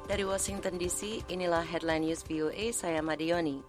Dari Washington DC, inilah Headline News VOA, saya Madioni.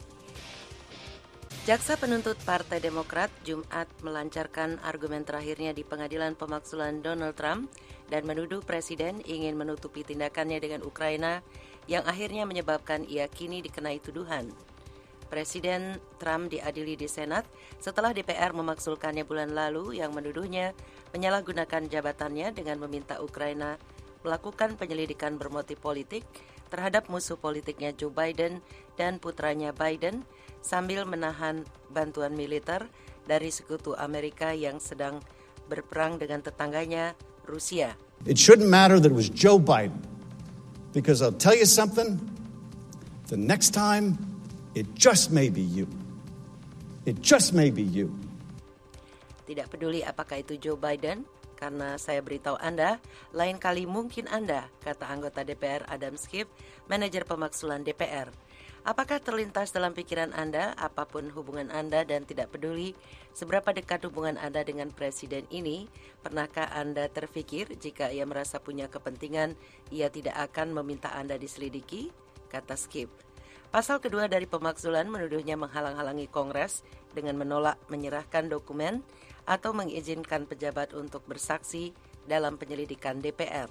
Jaksa penuntut Partai Demokrat Jumat melancarkan argumen terakhirnya di pengadilan pemaksulan Donald Trump dan menuduh Presiden ingin menutupi tindakannya dengan Ukraina yang akhirnya menyebabkan ia kini dikenai tuduhan. Presiden Trump diadili di Senat setelah DPR memaksulkannya bulan lalu yang menuduhnya menyalahgunakan jabatannya dengan meminta Ukraina melakukan penyelidikan bermotif politik terhadap musuh politiknya Joe Biden dan putranya Biden sambil menahan bantuan militer dari sekutu Amerika yang sedang berperang dengan tetangganya, Rusia. It shouldn't matter that it was Joe Biden, because I'll tell you something, the next time it just may be you. It just may be you. Tidak peduli apakah itu Joe Biden, karena saya beritahu Anda, lain kali mungkin Anda, kata anggota DPR Adam Schiff, manajer pemaksulan DPR. Apakah terlintas dalam pikiran Anda, apapun hubungan Anda dan tidak peduli seberapa dekat hubungan Anda dengan Presiden ini, pernahkah Anda terfikir jika ia merasa punya kepentingan, ia tidak akan meminta Anda diselidiki? Kata Schiff. Pasal kedua dari pemaksulan menuduhnya menghalang-halangi Kongres dengan menolak menyerahkan dokumen atau mengizinkan pejabat untuk bersaksi dalam penyelidikan DPR.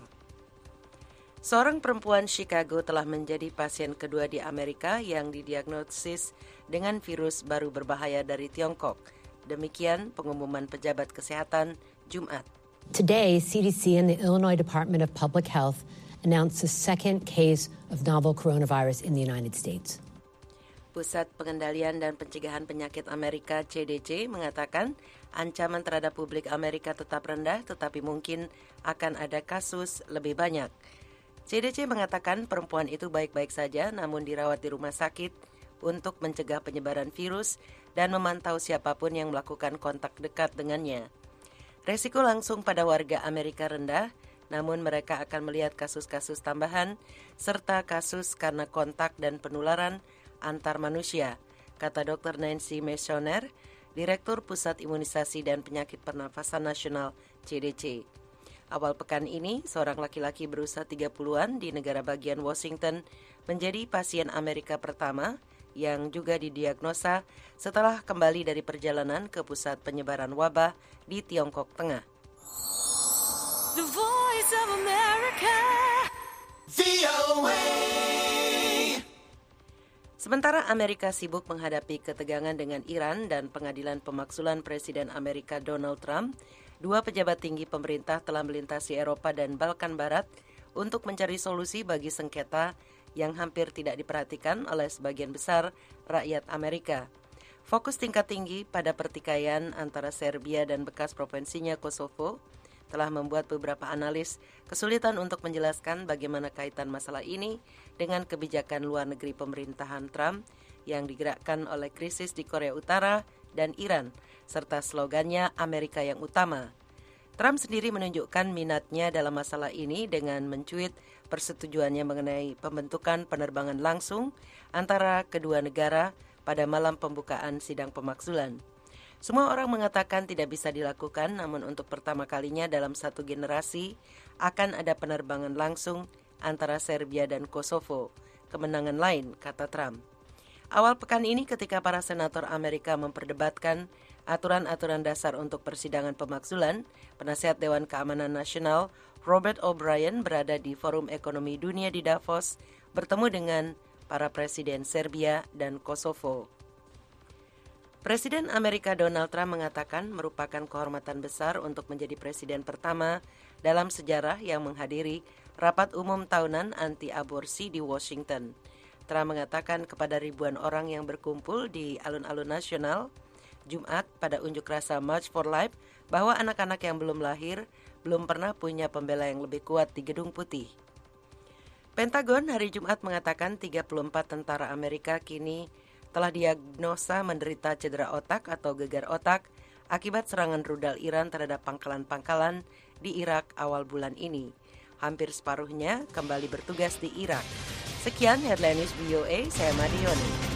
Seorang perempuan Chicago telah menjadi pasien kedua di Amerika yang didiagnosis dengan virus baru berbahaya dari Tiongkok. Demikian pengumuman pejabat kesehatan Jumat. Today, CDC and the Illinois Department of Public Health announced the second case of novel coronavirus in the United States. Pusat Pengendalian dan Pencegahan Penyakit Amerika CDC mengatakan ancaman terhadap publik Amerika tetap rendah tetapi mungkin akan ada kasus lebih banyak. CDC mengatakan perempuan itu baik-baik saja namun dirawat di rumah sakit untuk mencegah penyebaran virus dan memantau siapapun yang melakukan kontak dekat dengannya. Resiko langsung pada warga Amerika rendah, namun mereka akan melihat kasus-kasus tambahan serta kasus karena kontak dan penularan antar manusia, kata Dr. Nancy Meshoner, Direktur Pusat Imunisasi dan Penyakit Pernafasan Nasional CDC. Awal pekan ini, seorang laki-laki berusia 30-an di negara bagian Washington menjadi pasien Amerika pertama yang juga didiagnosa setelah kembali dari perjalanan ke pusat penyebaran wabah di Tiongkok Tengah. The Voice of America, VOA. Sementara Amerika sibuk menghadapi ketegangan dengan Iran dan pengadilan pemaksulan Presiden Amerika Donald Trump, dua pejabat tinggi pemerintah telah melintasi Eropa dan Balkan Barat untuk mencari solusi bagi sengketa yang hampir tidak diperhatikan oleh sebagian besar rakyat Amerika. Fokus tingkat tinggi pada pertikaian antara Serbia dan bekas provinsinya Kosovo telah membuat beberapa analis kesulitan untuk menjelaskan bagaimana kaitan masalah ini dengan kebijakan luar negeri pemerintahan Trump yang digerakkan oleh krisis di Korea Utara dan Iran, serta slogannya Amerika yang utama. Trump sendiri menunjukkan minatnya dalam masalah ini dengan mencuit persetujuannya mengenai pembentukan penerbangan langsung antara kedua negara pada malam pembukaan sidang pemaksulan. Semua orang mengatakan tidak bisa dilakukan, namun untuk pertama kalinya dalam satu generasi akan ada penerbangan langsung antara Serbia dan Kosovo. Kemenangan lain, kata Trump. Awal pekan ini ketika para senator Amerika memperdebatkan aturan-aturan dasar untuk persidangan pemaksulan, penasihat Dewan Keamanan Nasional Robert O'Brien berada di Forum Ekonomi Dunia di Davos bertemu dengan para presiden Serbia dan Kosovo. Presiden Amerika Donald Trump mengatakan merupakan kehormatan besar untuk menjadi presiden pertama dalam sejarah yang menghadiri rapat umum tahunan anti-aborsi di Washington. Trump mengatakan kepada ribuan orang yang berkumpul di alun-alun nasional Jumat pada unjuk rasa March for Life bahwa anak-anak yang belum lahir belum pernah punya pembela yang lebih kuat di Gedung Putih. Pentagon hari Jumat mengatakan 34 tentara Amerika kini telah diagnosa menderita cedera otak atau gegar otak akibat serangan rudal Iran terhadap pangkalan-pangkalan di Irak awal bulan ini. Hampir separuhnya kembali bertugas di Irak. Sekian Headline News VOA, saya Madioni.